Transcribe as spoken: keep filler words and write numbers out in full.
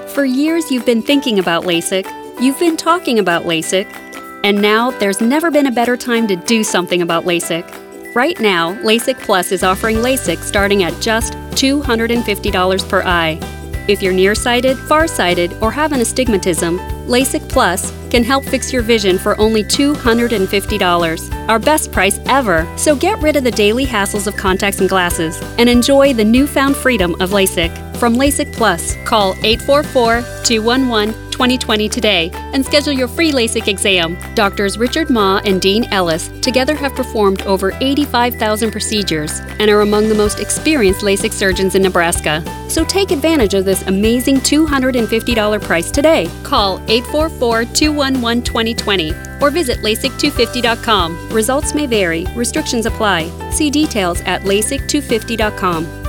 For years, you've been thinking about LASIK, you've been talking about LASIK, and now there's never been a better time to do something about LASIK. Right now, LASIK Plus is offering LASIK starting at just two hundred fifty dollars per eye. If you're nearsighted, farsighted, or have an astigmatism, LASIK Plus can help fix your vision for only two hundred fifty dollars, our best price ever. So get rid of the daily hassles of contacts and glasses and enjoy the newfound freedom of LASIK. From LASIK Plus, call eight four four, two one one, two zero two zero today and schedule your free LASIK exam. Doctors Richard Ma and Dean Ellis together have performed over eighty-five thousand procedures and are among the most experienced LASIK surgeons in Nebraska. So take advantage of this amazing two hundred fifty dollars price today. Call eight four four, two one one, two zero two zero or visit LASIK two fifty dot com. Results may vary. Restrictions apply. See details at LASIK two fifty dot com.